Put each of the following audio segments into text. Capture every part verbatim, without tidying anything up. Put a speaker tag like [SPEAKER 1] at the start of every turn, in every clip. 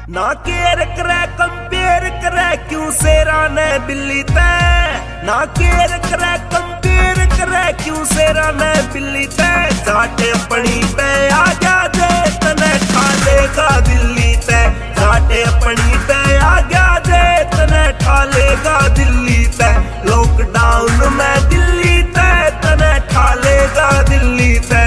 [SPEAKER 1] ना केयर करे कंपेयर करे क्यों शेरा ने बिल्ली ते, ना केयर करे कंपेयर करे क्यों शेरा ने बिल्ली ते। जाटे अपनी पे आ जा दे तने खा लेगा दिल्ली ते, जाटे अपनी पे आ जा दे तने खा लेगा दिल्ली ते। लॉकडाउन में दिल्ली ते तने खा लेगा दिल्ली ते।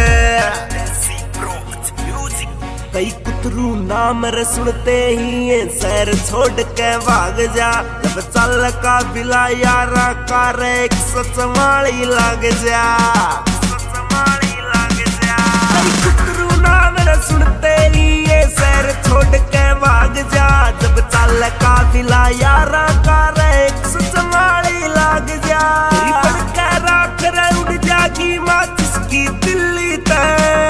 [SPEAKER 1] कई कुतरू नाम रे सुनते ही ये शहर छोड़ के भाग जा, जब चल का बिला यारा का रे एक सचमाली लग जा, सचमाली लग जा। कई कुतरू नाम रे सुनते ही ये शहर छोड़ के भाग जा, जब चल का बिला यारा का रे एक सचमाली लग जा। रिबन के राख रे उड़ जागी माचिस की दिल्ली ते,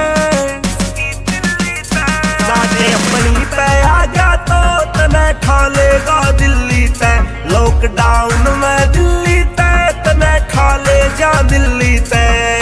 [SPEAKER 1] अपनी पे आ जा तो तने खा लेगा दिल्ली ते। लॉकडाउन में दिल्ली ते तने खा ले जा दिल्ली ते।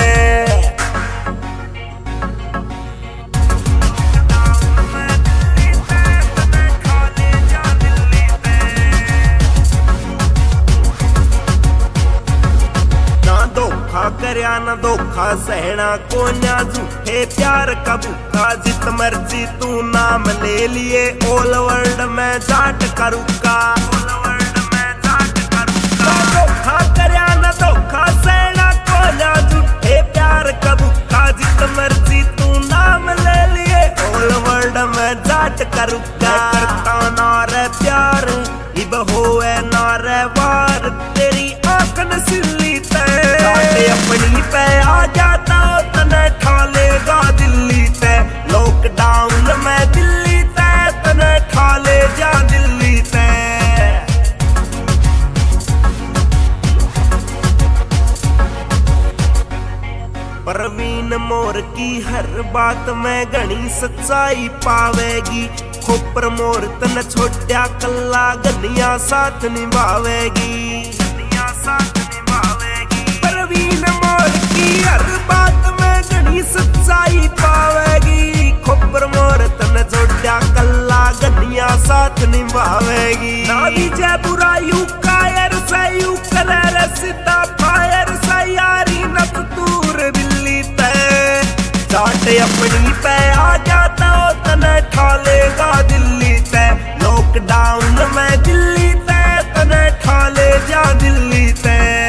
[SPEAKER 1] करया ना धोखा सहना कोन्या झूठे प्यार का भूखा, जित मर्जी तू नाम ले लिए ऑल वर्ल्ड में जाट करूँगा, ऑल वर्ल्ड में जाट करूँगा। धोखा करया ना धोखा सहना कोन्या झूठे प्यार का भूखा, जित मर्जी तू नाम ले लिए ऑल वर्ल्ड में जाट करूँगा। करता ना रे प्यार इब होए ना रे वार, तेरी आँख नसीली ते। अपनी पे आ जाता तने खा लेगा दिल्ली ते। लॉकडाउन में दिल्ली ते तने खा ले जा दिल्ली ते। परवीन मोर की हर बात में घनी सच्चाई पावेगी, खोपर मोर तन छोटा कल्ला गनिया साथ निभावेगी, गनिया साथ निभावेगी। परवीन मोर की हर बात में घनी सच्चाई पावेगी, खोपर मोर तन छोटा कल्ला गनिया साथ निभावेगी। ना विजय बुरा यू कायर से यू कलर सीधा फायर से यारी नत दूर बिल्ली ते। जाटे अपनी पे आ जाता तने खा लेगा दिल्ली ते। लॉकडाउन में दिल्ली ते तने खा ले जा दिल्ली ते।